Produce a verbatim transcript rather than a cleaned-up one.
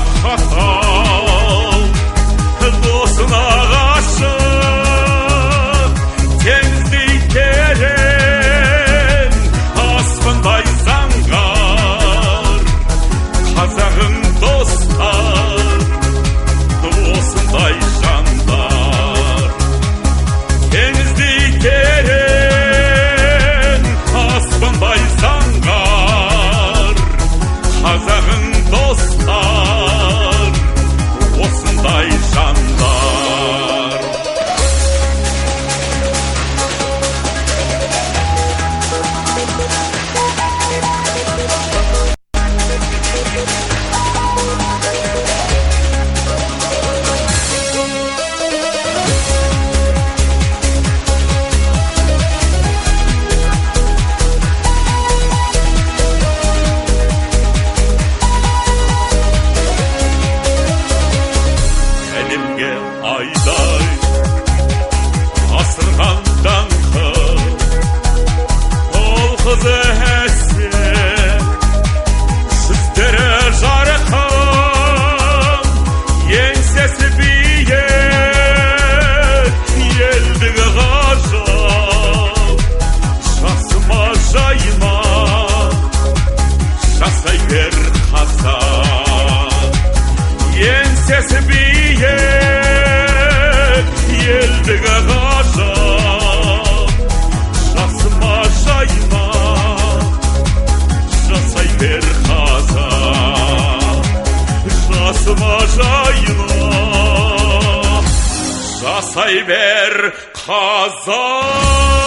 қатал, досына ғашық, теңіздей терең, аспандай заңғар. Қазағым достар, осындай жандар. Теңіздей терең, аспандай заңғар. Қазағым достар, осындай жандар. Әлемге айдай асырған даңқы, ол қызы әсем, жүздері жарқын, еңсесі биік, елдігі ғажап. Жасыма жайма жасай бер қазақ, еңсесі биік, елдігі ғажап. Жасыма жайма жасай бер қазақ, жасыма жайма жасай бер қазақ.